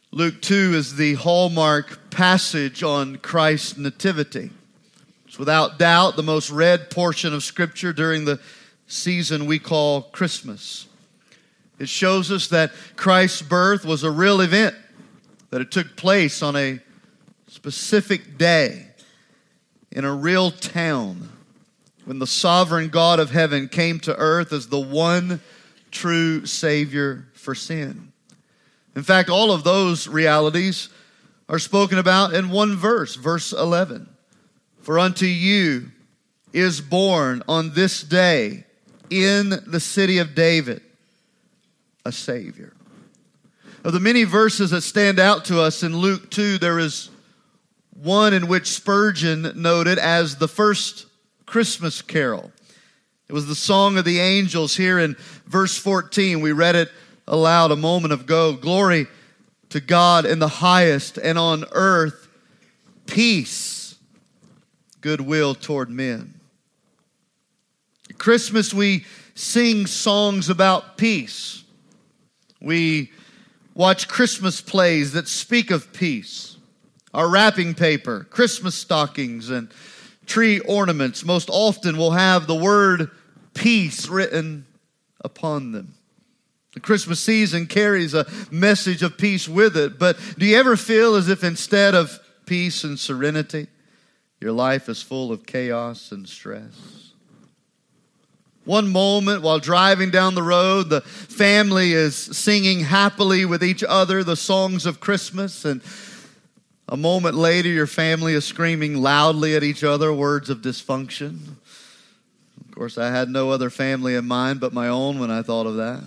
Luke 2 is the hallmark passage on Christ's nativity. It's without doubt the most read portion of Scripture during the season we call Christmas. It shows us that Christ's birth was a real event, that it took place on a specific day in a real town when the sovereign God of heaven came to earth as the one true Savior for sin. In fact, all of those realities are spoken about in one verse, verse 11. For unto you is born on this day in the city of David a Savior. Of the many verses that stand out to us in Luke 2, there is one in which Spurgeon noted as the first Christmas carol. It was the song of the angels here in verse 14. We read it aloud a moment ago. Glory to God in the highest, and on earth peace, goodwill toward men. At Christmas we sing songs about peace. We watch Christmas plays that speak of peace. Our wrapping paper, Christmas stockings, and tree ornaments most often will have the word peace written upon them. The Christmas season carries a message of peace with it, but do you ever feel as if instead of peace and serenity, your life is full of chaos and stress? One moment while driving down the road, the family is singing happily with each other the songs of Christmas, and a moment later your family is screaming loudly at each other words of dysfunction. Of course, I had no other family in mind but my own when I thought of that.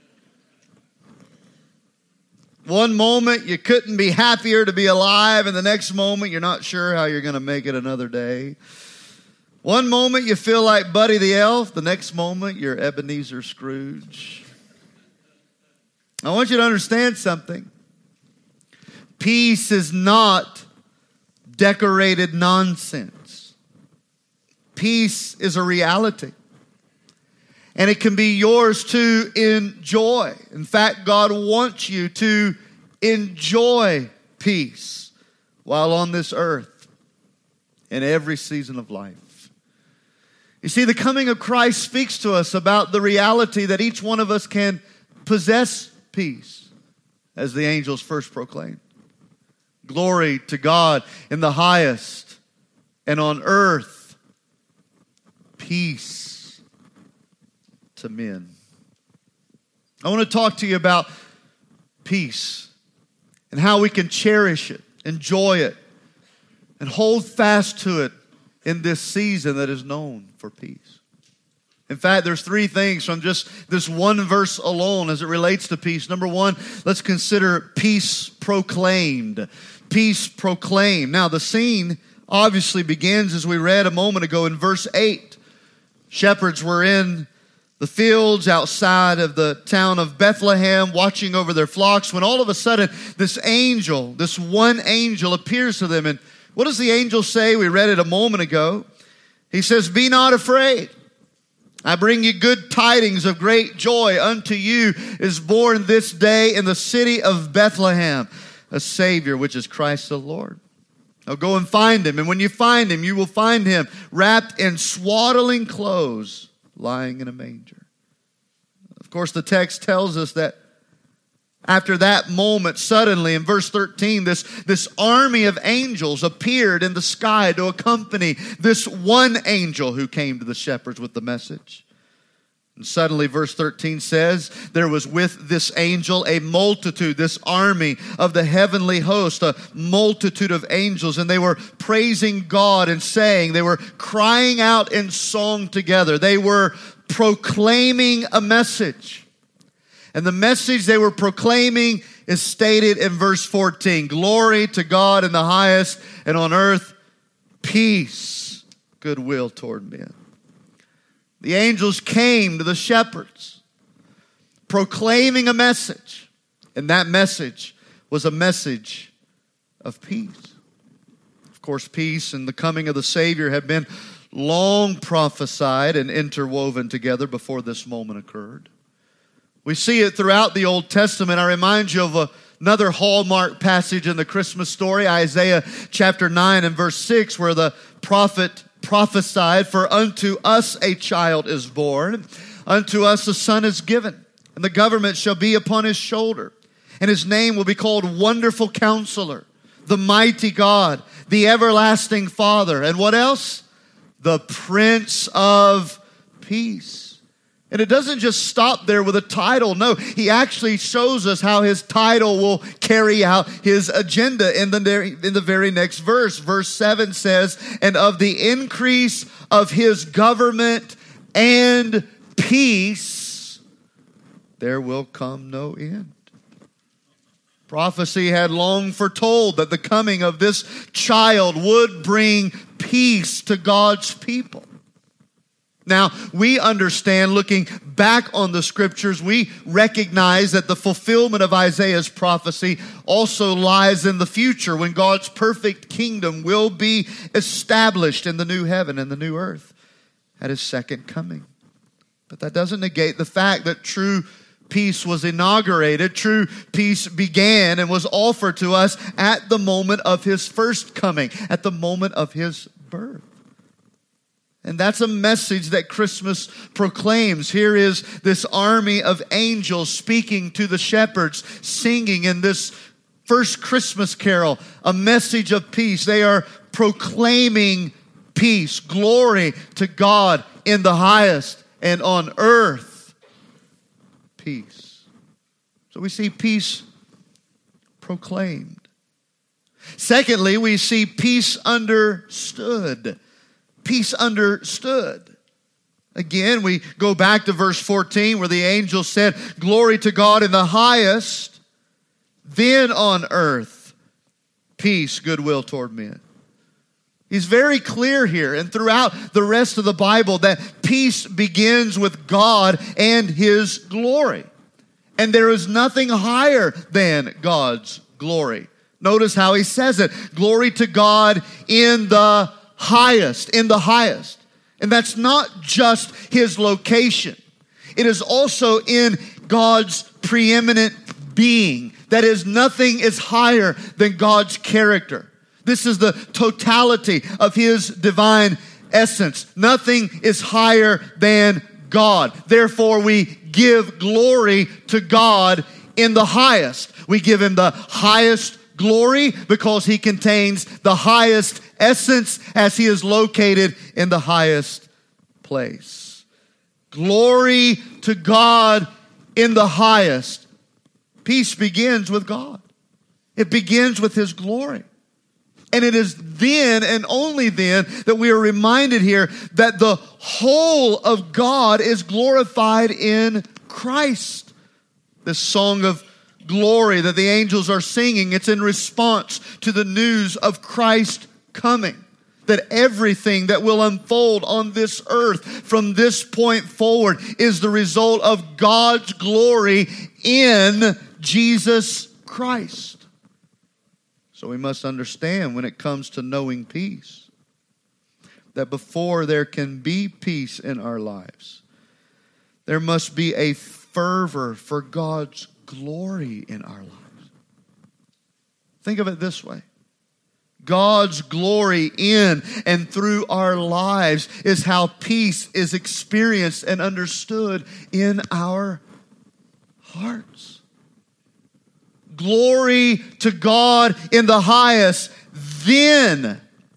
One moment you couldn't be happier to be alive, and the next moment you're not sure how you're going to make it another day. One moment you feel like Buddy the Elf, the next moment you're Ebenezer Scrooge. I want you to understand something. Peace is not decorated nonsense. Peace is a reality. And it can be yours to enjoy. In fact, God wants you to enjoy peace while on this earth in every season of life. You see, the coming of Christ speaks to us about the reality that each one of us can possess peace, as the angels first proclaimed. Glory to God in the highest, and on earth, peace to men. I want to talk to you about peace and how we can cherish it, enjoy it, and hold fast to it in this season that is known for peace. In fact, there's three things from just this one verse alone as it relates to peace. Number one, let's consider peace proclaimed. Peace proclaimed. Now, the scene obviously begins, as we read a moment ago, in verse 8. Shepherds were in the fields outside of the town of Bethlehem, watching over their flocks, when all of a sudden this one angel appears to them. And what does the angel say? We read it a moment ago. He says, "Be not afraid. I bring you good tidings of great joy. Unto you is born this day in the city of Bethlehem a Savior, which is Christ the Lord. Now go and find him. And when you find him, you will find him wrapped in swaddling clothes, lying in a manger." Of course, the text tells us that after that moment, suddenly in verse 13, this army of angels appeared in the sky to accompany this one angel who came to the shepherds with the message. And suddenly, verse 13 says, there was with this angel a multitude, this army of the heavenly host, a multitude of angels, and they were praising God and saying, they were crying out in song together. They were proclaiming a message. And the message they were proclaiming is stated in verse 14. Glory to God in the highest, and on earth peace, goodwill toward men. The angels came to the shepherds, proclaiming a message. And that message was a message of peace. Of course, peace and the coming of the Savior have been long prophesied and interwoven together before this moment occurred. We see it throughout the Old Testament. I remind you of Another hallmark passage in the Christmas story, Isaiah chapter 9 and verse 6, where the prophet prophesied, "For unto us a child is born, unto us a son is given, and the government shall be upon his shoulder. And his name will be called Wonderful Counselor, the Mighty God, the Everlasting Father." And what else? The Prince of Peace. And it doesn't just stop there with a title. No, he actually shows us how his title will carry out his agenda in the very next verse. Verse 7 says, "And of the increase of his government and peace, there will come no end." Prophecy had long foretold that the coming of this child would bring peace to God's people. Now, we understand, looking back on the scriptures, we recognize that the fulfillment of Isaiah's prophecy also lies in the future when God's perfect kingdom will be established in the new heaven and the new earth at his second coming. But that doesn't negate the fact that true peace was inaugurated, true peace began and was offered to us at the moment of his first coming, at the moment of his birth. And that's a message that Christmas proclaims. Here is this army of angels speaking to the shepherds, singing in this first Christmas carol a message of peace. They are proclaiming peace, glory to God in the highest, and on earth, peace. So we see peace proclaimed. Secondly, we see peace understood. Peace understood. Again, we go back to verse 14 where the angel said, "Glory to God in the highest, then on earth, peace, goodwill toward men." He's very clear here and throughout the rest of the Bible that peace begins with God and his glory. And there is nothing higher than God's glory. Notice how he says it. Glory to God in the highest, in the highest. And that's not just his location. It is also in God's preeminent being. That is, nothing is higher than God's character. This is the totality of his divine essence. Nothing is higher than God. Therefore, we give glory to God in the highest. We give him the highest glory because he contains the highest essence as he is located in the highest place. Glory to God in the highest. Peace begins with God. It begins with his glory. And it is then and only then that we are reminded here that the whole of God is glorified in Christ. This song of glory that the angels are singing, it's in response to the news of Christ coming. That everything that will unfold on this earth from this point forward is the result of God's glory in Jesus Christ. So we must understand when it comes to knowing peace, that before there can be peace in our lives, there must be a fervor for God's glory in our lives. Think of it this way. God's glory in and through our lives is how peace is experienced and understood in our hearts. Glory to God in the highest, then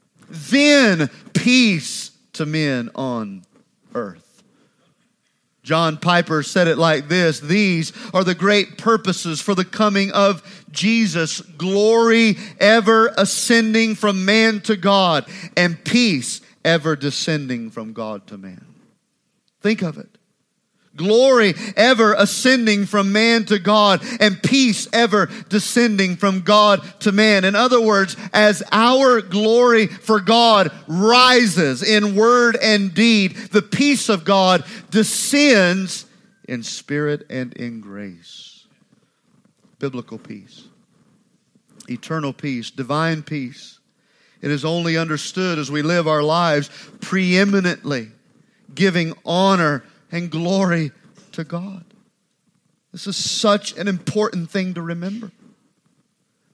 peace to men on earth. John Piper said it like this: "These are the great purposes for the coming of Jesus, glory ever ascending from man to God, and peace ever descending from God to man." Think of it. Glory ever ascending from man to God, and peace ever descending from God to man. In other words, as our glory for God rises in word and deed, the peace of God descends in spirit and in grace. Biblical peace, eternal peace, divine peace. It is only understood as we live our lives preeminently giving honor and glory to God. This is such an important thing to remember.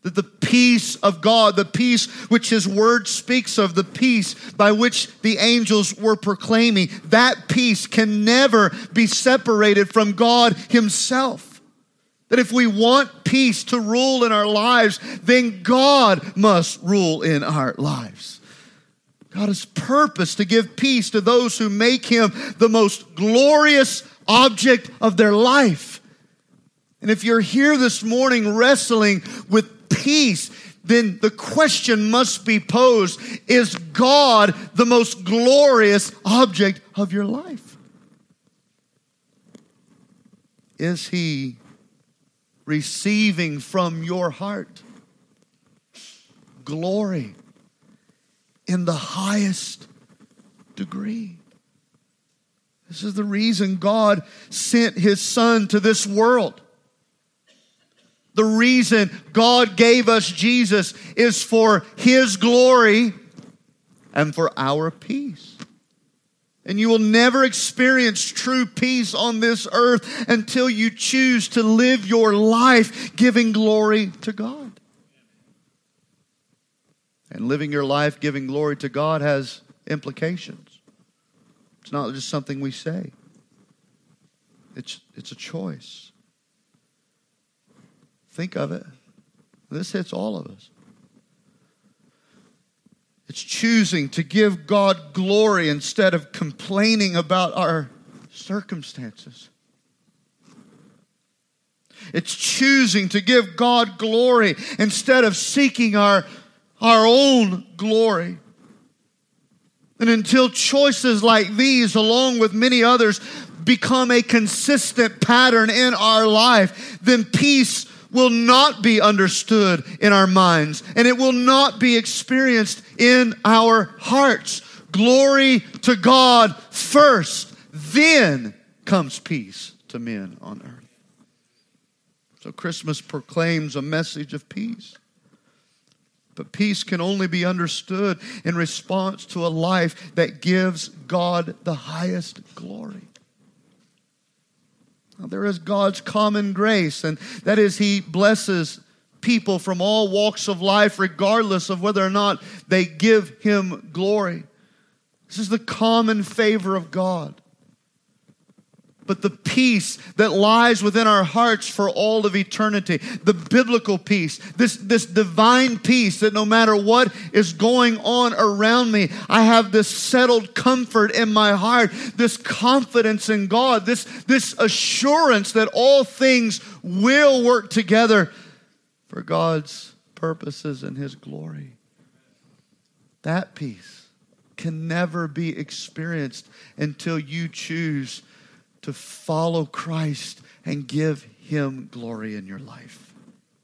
That the peace of God, the peace which His Word speaks of, the peace by which the angels were proclaiming, that peace can never be separated from God Himself. That if we want peace to rule in our lives, then God must rule in our lives. God has purposed to give peace to those who make Him the most glorious object of their life. And if you're here this morning wrestling with peace, then the question must be posed, is God the most glorious object of your life? Is He receiving from your heart glory in the highest degree? This is the reason God sent His Son to this world. The reason God gave us Jesus is for His glory and for our peace. And you will never experience true peace on this earth until you choose to live your life giving glory to God. And living your life giving glory to God has implications. It's not just something we say. It's a choice. Think of it. This hits all of us. It's choosing to give God glory instead of complaining about our circumstances. It's choosing to give God glory instead of seeking our own glory. And until choices like these, along with many others, become a consistent pattern in our life, then peace will not be understood in our minds, and it will not be experienced in our hearts. Glory to God first, then comes peace to men on earth. So Christmas proclaims a message of peace. But peace can only be understood in response to a life that gives God the highest glory. There is God's common grace, and that is He blesses people from all walks of life regardless of whether or not they give Him glory. This is the common favor of God. But the peace that lies within our hearts for all of eternity, the biblical peace, this divine peace that no matter what is going on around me, I have this settled comfort in my heart, this confidence in God, this assurance that all things will work together for God's purposes and His glory. That peace can never be experienced until you choose to follow Christ and give Him glory in your life.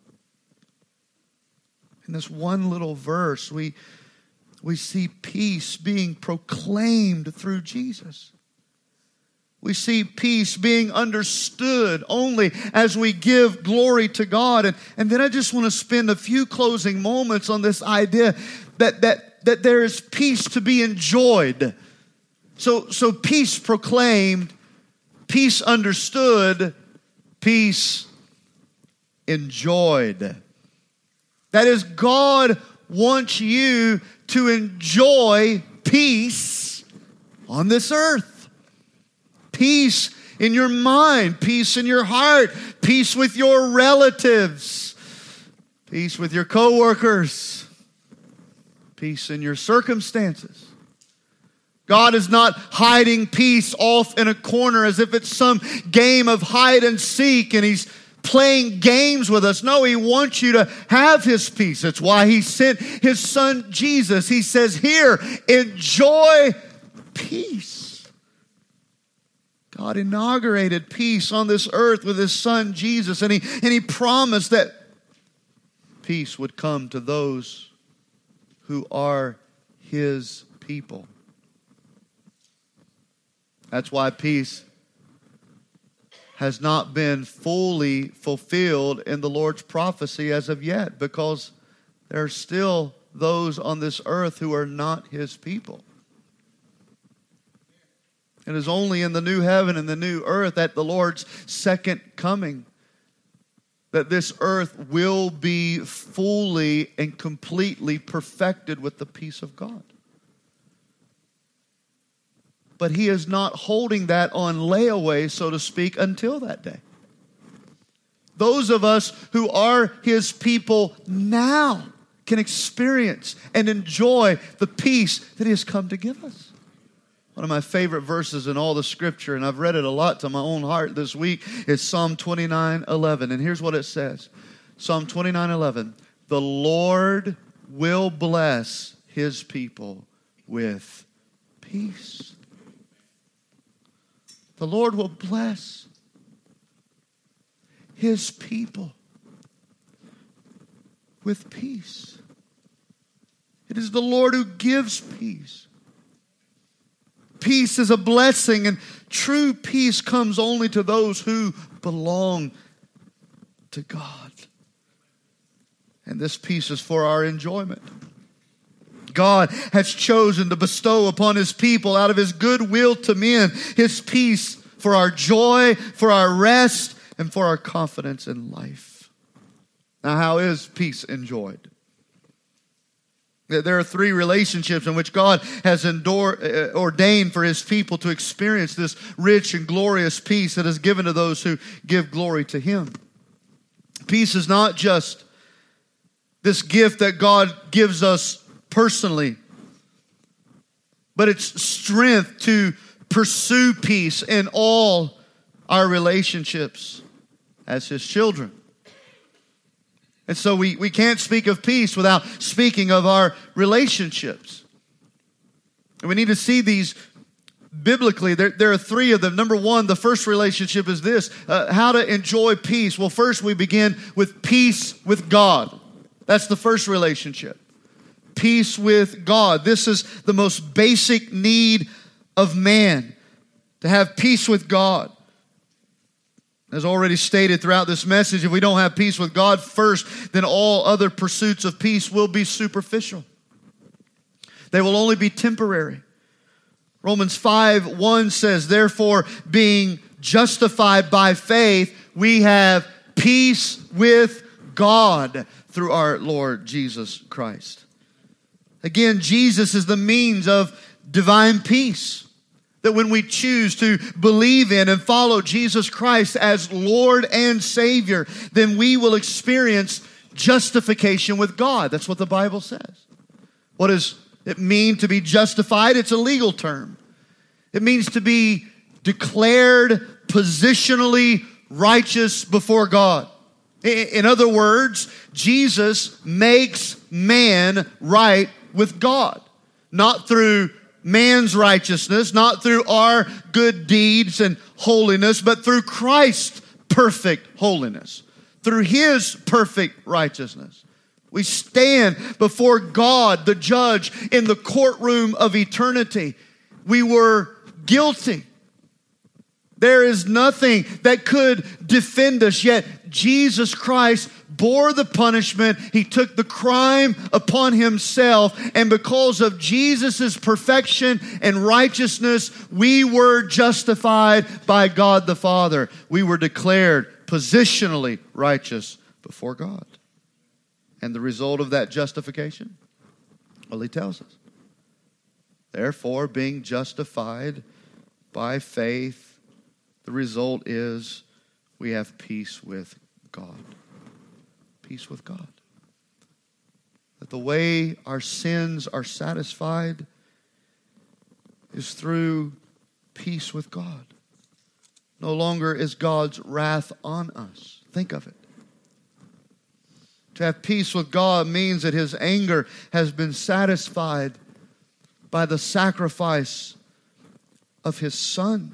In this one little verse, we see peace being proclaimed through Jesus. We see peace being understood only as we give glory to God. And then I just want to spend a few closing moments on this idea that there is peace to be enjoyed. So peace proclaimed, peace understood, peace enjoyed. That is, God wants you to enjoy peace on this earth. Peace in your mind, peace in your heart, peace with your relatives, peace with your coworkers, peace in your circumstances. God is not hiding peace off in a corner as if it's some game of hide and seek and He's playing games with us. No, He wants you to have His peace. That's why He sent His Son Jesus. He says, here, enjoy peace. God inaugurated peace on this earth with His Son Jesus, and He promised that peace would come to those who are His people. That's why peace has not been fully fulfilled in the Lord's prophecy as of yet, because there are still those on this earth who are not His people. It is only in the new heaven and the new earth at the Lord's second coming that this earth will be fully and completely perfected with the peace of God. But He is not holding that on layaway, so to speak, until that day. Those of us who are His people now can experience and enjoy the peace that He has come to give us. One of my favorite verses in all the Scripture, and I've read it a lot to my own heart this week, is Psalm 29:11. And here's what it says. Psalm 29:11. The Lord will bless His people with peace. The Lord will bless His people with peace. It is the Lord who gives peace. Peace is a blessing, and true peace comes only to those who belong to God. And this peace is for our enjoyment. God has chosen to bestow upon His people, out of His goodwill to men, His peace for our joy, for our rest, and for our confidence in life. Now, how is peace enjoyed? There are three relationships in which God has ordained for His people to experience this rich and glorious peace that is given to those who give glory to Him. Peace is not just this gift that God gives us personally, but it's strength to pursue peace in all our relationships as His children. And so we can't speak of peace without speaking of our relationships. And we need to see these biblically. There are three of them. Number one, the first relationship is this. How to enjoy peace. Well, first we begin with peace with God. That's the first relationship. Peace with God. This is the most basic need of man, to have peace with God. As already stated throughout this message, if we don't have peace with God first, then all other pursuits of peace will be superficial. They will only be temporary. Romans 5:1 says, therefore, being justified by faith, we have peace with God through our Lord Jesus Christ. Again, Jesus is the means of divine peace. That when we choose to believe in and follow Jesus Christ as Lord and Savior, then we will experience justification with God. That's what the Bible says. What does it mean to be justified? It's a legal term. It means to be declared positionally righteous before God. In other words, Jesus makes man right with God. Not through man's righteousness, not through our good deeds and holiness, but through Christ's perfect holiness, through His perfect righteousness. We stand before God, the judge, in the courtroom of eternity. We were guilty. There is nothing that could defend us, yet Jesus Christ bore the punishment. He took the crime upon Himself, and because of Jesus' perfection and righteousness, we were justified by God the Father. We were declared positionally righteous before God. And the result of that justification? Well, He tells us. Therefore, being justified by faith, the result is we have peace with God. Peace with God. That the way our sins are satisfied is through peace with God. No longer is God's wrath on us. Think of it. To have peace with God means that His anger has been satisfied by the sacrifice of His Son.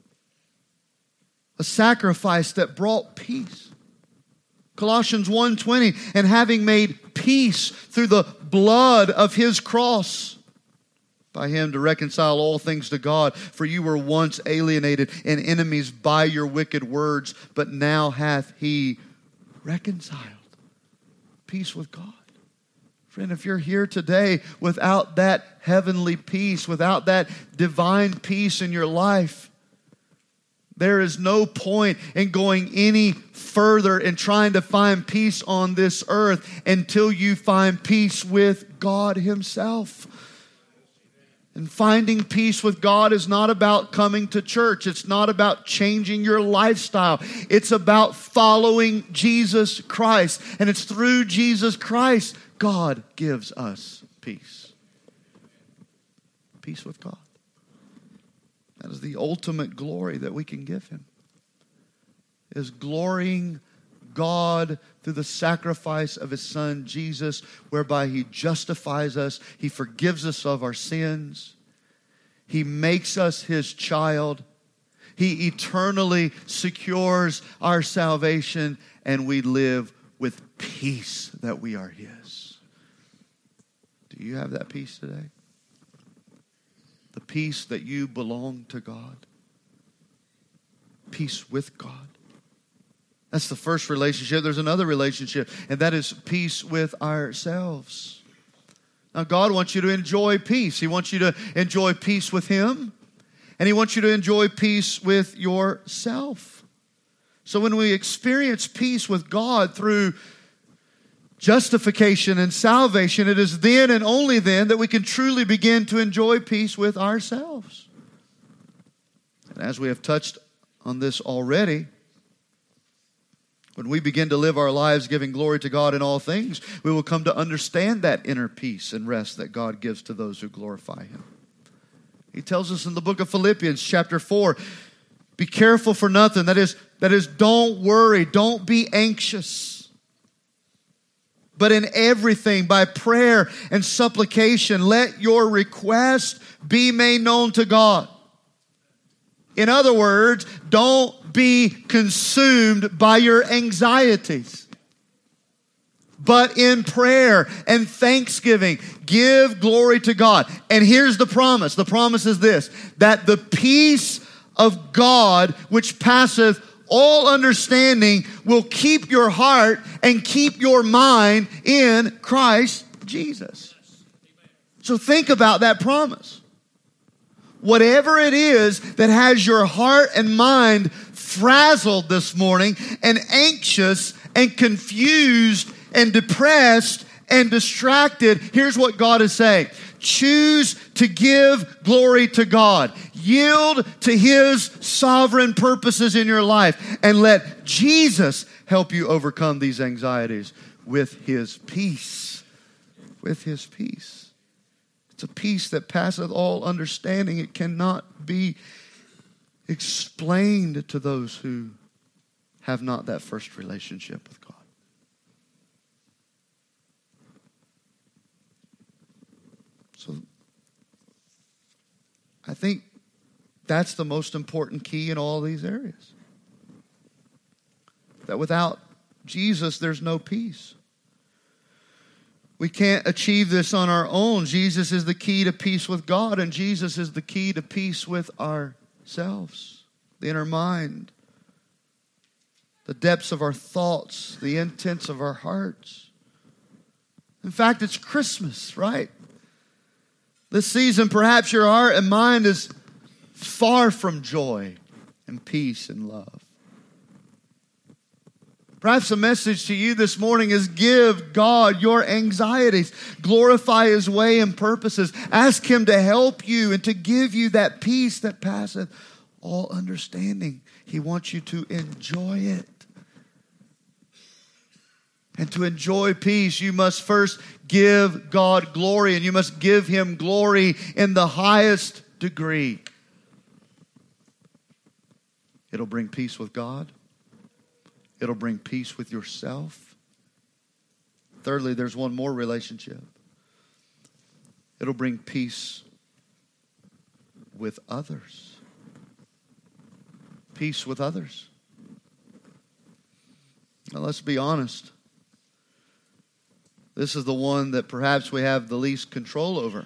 A sacrifice that brought peace. Colossians 1:20, and having made peace through the blood of His cross, by Him to reconcile all things to God, for you were once alienated and enemies by your wicked words, but now hath He reconciled. Peace with God. Friend, if you're here today without that heavenly peace, without that divine peace in your life, There is no point in going any further and trying to find peace on this earth until you find peace with God Himself. And finding peace with God is not about coming to church. It's not about changing your lifestyle. It's about following Jesus Christ. And it's through Jesus Christ God gives us peace. Peace with God. That is the ultimate glory that we can give Him. Is glorying God through the sacrifice of His Son, Jesus, whereby He justifies us. He forgives us of our sins. He makes us His child. He eternally secures our salvation, and we live with peace that we are His. Do you have that peace today? The peace that you belong to God. Peace with God. That's the first relationship. There's another relationship, and that is peace with ourselves. Now, God wants you to enjoy peace. He wants you to enjoy peace with Him, and He wants you to enjoy peace with yourself. So when we experience peace with God through justification and salvation, it is then and only then that we can truly begin to enjoy peace with ourselves. And as we have touched on this already, when we begin to live our lives giving glory to God in all things, we will come to understand that inner peace and rest that God gives to those who glorify Him. He tells us in the book of Philippians chapter 4, be careful for nothing. That is, don't worry, don't be anxious. But in everything, by prayer and supplication, let your request be made known to God. In other words, don't be consumed by your anxieties. But in prayer and thanksgiving, give glory to God. And here's the promise. The promise is this, that the peace of God, which passeth all understanding, will keep your heart and keep your mind in Christ Jesus. So think about that promise. Whatever it is that has your heart and mind frazzled this morning and anxious and confused and depressed and distracted, here's what God is saying. Choose to give glory to God. Yield to His sovereign purposes in your life and let Jesus help you overcome these anxieties with His peace. With His peace. It's a peace that passeth all understanding. It cannot be explained to those who have not that first relationship with God. So I think that's the most important key in all these areas. That without Jesus, there's no peace. We can't achieve this on our own. Jesus is the key to peace with God, and Jesus is the key to peace with ourselves, the inner mind, the depths of our thoughts, the intents of our hearts. In fact, it's Christmas, right? This season, perhaps your heart and mind is far from joy and peace and love. Perhaps the message to you this morning is give God your anxieties. Glorify His way and purposes. Ask Him to help you and to give you that peace that passeth all understanding. He wants you to enjoy it. And to enjoy peace, you must first give God glory, and you must give Him glory in the highest degree. It'll bring peace with God. It'll bring peace with yourself. Thirdly, there's one more relationship. It'll bring peace with others. Peace with others. Now, let's be honest. This is the one that perhaps we have the least control over.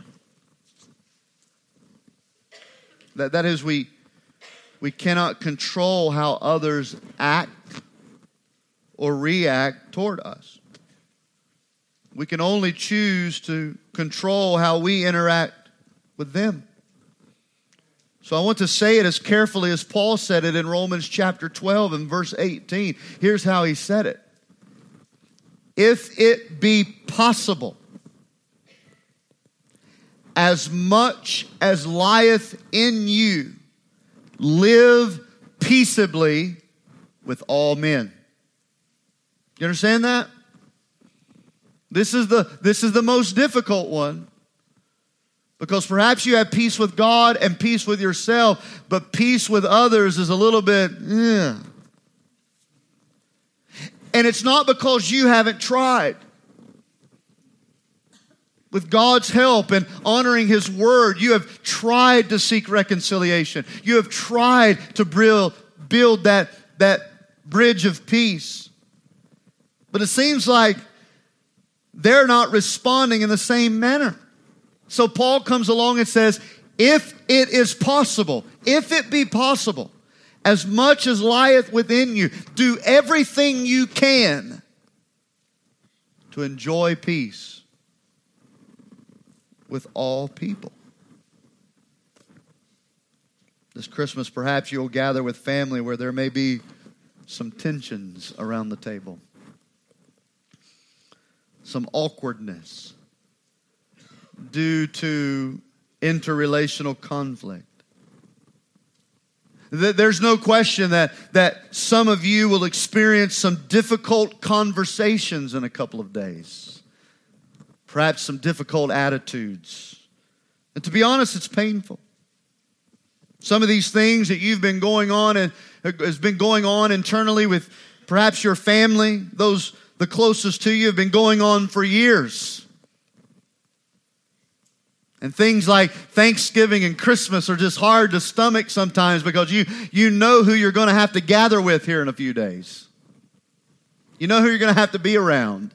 That is, we cannot control how others act or react toward us. We can only choose to control how we interact with them. So I want to say it as carefully as Paul said it in Romans chapter 12 and verse 18. Here's how he said it. If it be possible, as much as lieth in you, live peaceably with all men. You understand that? This is the most difficult one. Because perhaps you have peace with God and peace with yourself, but peace with others is a little bit, And it's not because you haven't tried. With God's help and honoring His Word, you have tried to seek reconciliation. You have tried to build that bridge of peace. But it seems like they're not responding in the same manner. So Paul comes along and says, if it is possible, if it be possible, as much as lieth within you, do everything you can to enjoy peace with all people. This Christmas, perhaps you'll gather with family where there may be some tensions around the table, some awkwardness due to interrelational conflict. There's no question that some of you will experience some difficult conversations in a couple of days. Perhaps some difficult attitudes. And to be honest, it's painful. Some of these things that you've been going on and has been going on internally with perhaps your family, those the closest to you, have been going on for years. And things like Thanksgiving and Christmas are just hard to stomach sometimes because you know who you're going to have to gather with here in a few days. You know who you're going to have to be around.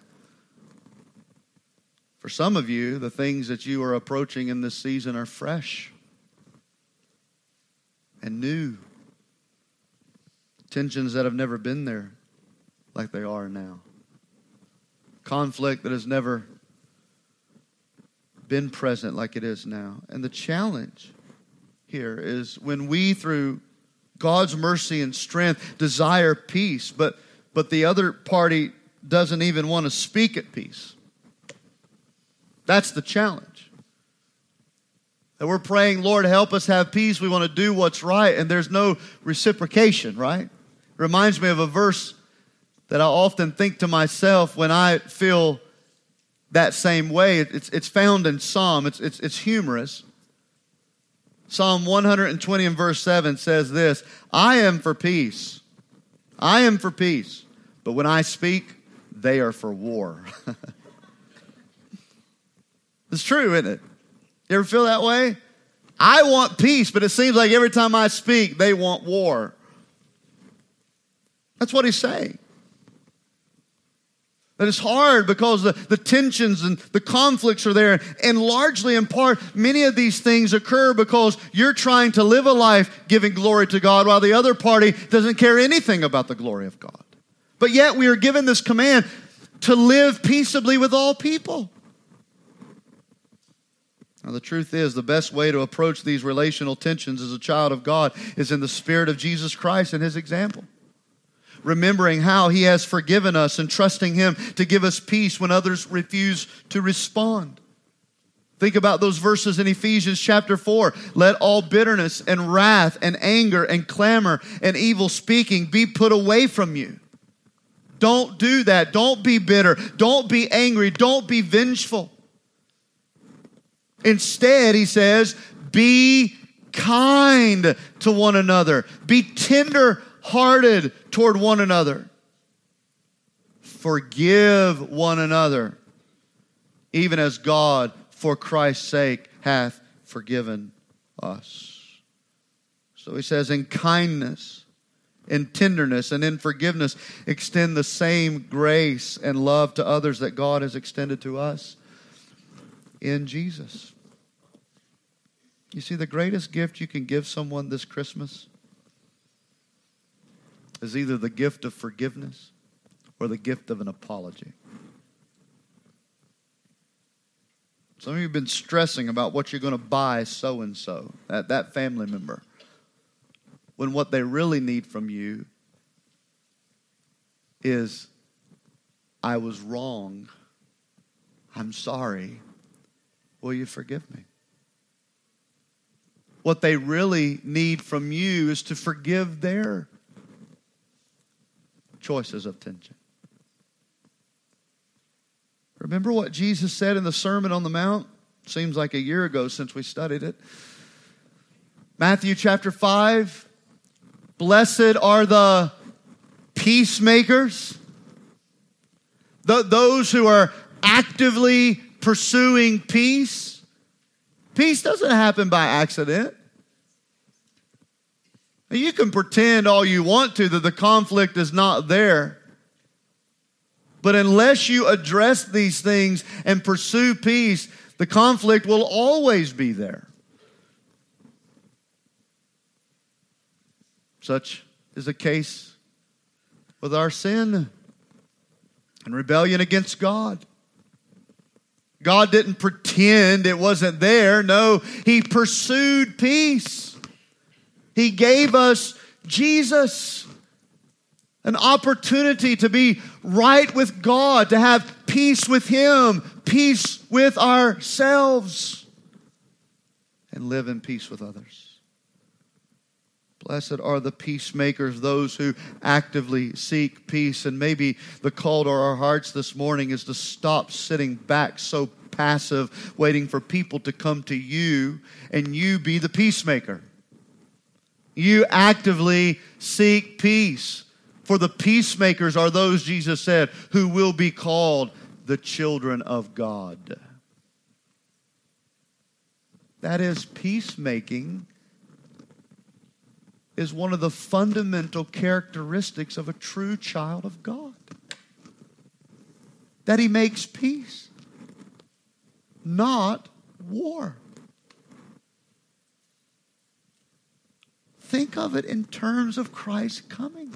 For some of you, the things that you are approaching in this season are fresh and new. Tensions that have never been there like they are now. Conflict that has never been present like it is now. And the challenge here is when we, through God's mercy and strength, desire peace, but the other party doesn't even want to speak at peace. That's the challenge. That we're praying, Lord, help us have peace. We want to do what's right, and there's no reciprocation, right? It reminds me of a verse that I often think to myself when I feel that same way. It's found in Psalm. It's humorous. Psalm 120 and verse 7 says this, I am for peace. I am for peace. But when I speak, they are for war. It's true, isn't it? You ever feel that way? I want peace, but it seems like every time I speak, they want war. That's what he's saying. That it's hard because the tensions and the conflicts are there. And largely in part, many of these things occur because you're trying to live a life giving glory to God while the other party doesn't care anything about the glory of God. But yet we are given this command to live peaceably with all people. Now the truth is, the best way to approach these relational tensions as a child of God is in the spirit of Jesus Christ and His example. Remembering how He has forgiven us and trusting Him to give us peace when others refuse to respond. Think about those verses in Ephesians chapter 4. Let all bitterness and wrath and anger and clamor and evil speaking be put away from you. Don't do that. Don't be bitter. Don't be angry. Don't be vengeful. Instead, he says, be kind to one another. Be tender-hearted toward one another. Forgive one another, even as God, for Christ's sake, hath forgiven us. So he says, in kindness, in tenderness, and in forgiveness, extend the same grace and love to others that God has extended to us in Jesus. You see, the greatest gift you can give someone this Christmas is either the gift of forgiveness or the gift of an apology. Some of you have been stressing about what you're going to buy so-and-so, that family member, when what they really need from you is, I was wrong. I'm sorry. Will you forgive me? What they really need from you is to forgive their choices of tension. Remember what Jesus said in the Sermon on the Mount? Seems like a year ago since we studied it. Matthew chapter 5. Blessed are the peacemakers. Those who are actively pursuing peace. Peace doesn't happen by accident. You can pretend all you want to that the conflict is not there. But unless you address these things and pursue peace, the conflict will always be there. Such is the case with our sin and rebellion against God. God didn't pretend it wasn't there. No, He pursued peace. He gave us Jesus. An opportunity to be right with God, to have peace with Him, peace with ourselves, and live in peace with others. Blessed are the peacemakers, those who actively seek peace. And maybe the call to our hearts this morning is to stop sitting back so passive, waiting for people to come to you, and you be the peacemaker. You actively seek peace. For the peacemakers are those, Jesus said, who will be called the children of God. That is, peacemaking is one of the fundamental characteristics of a true child of God. That he makes peace, not war. Think of it in terms of Christ's coming.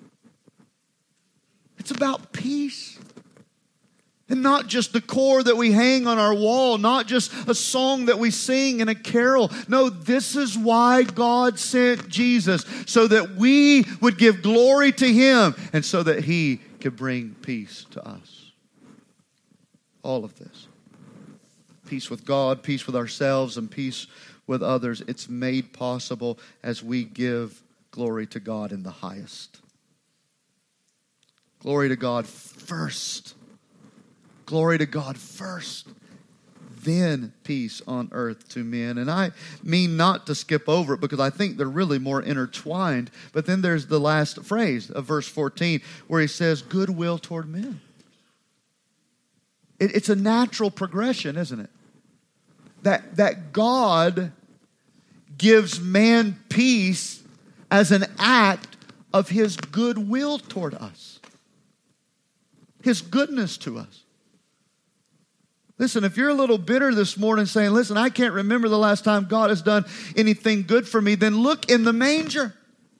It's about peace. And not just the core that we hang on our wall, not just a song that we sing in a carol. No, this is why God sent Jesus, so that we would give glory to Him and so that He could bring peace to us. All of this. Peace with God, peace with ourselves, and peace with others. It's made possible as we give glory to God in the highest. Glory to God first. Glory to God first. Then peace on earth to men. And I mean not to skip over it because I think they're really more intertwined. But then there's the last phrase of verse 14 where he says, goodwill toward men. It's a natural progression, isn't it? That God gives man peace as an act of His goodwill toward us. His goodness to us. Listen, if you're a little bitter this morning saying, listen, I can't remember the last time God has done anything good for me, then look in the manger.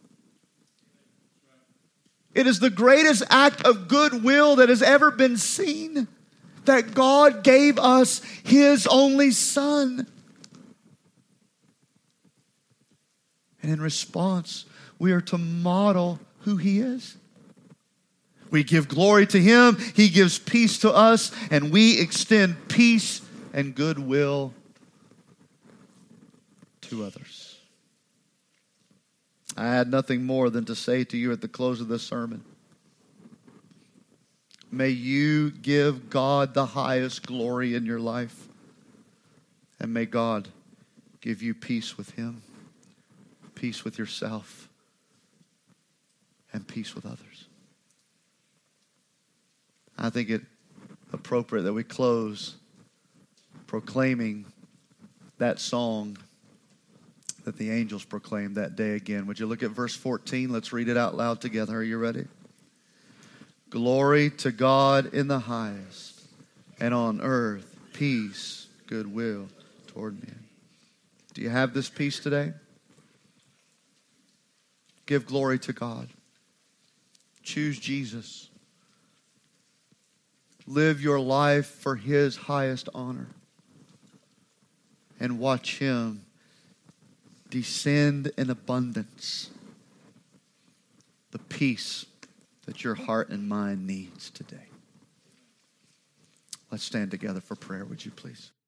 It is the greatest act of goodwill that has ever been seen, that God gave us His only Son. And in response, we are to model who He is. We give glory to Him, He gives peace to us, and we extend peace and goodwill to others. I had nothing more than to say to you at the close of this sermon. May you give God the highest glory in your life, and may God give you peace with Him, peace with yourself, and peace with others. I think it appropriate that we close proclaiming that song that the angels proclaimed that day again. Would you look at verse 14? Let's read it out loud together. Are you ready? Glory to God in the highest, and on earth peace, goodwill toward men. Do you have this peace today? Give glory to God. Choose Jesus. Live your life for His highest honor. and watch Him descend in abundance. The peace that your heart and mind needs today. Let's stand together for prayer, would you please?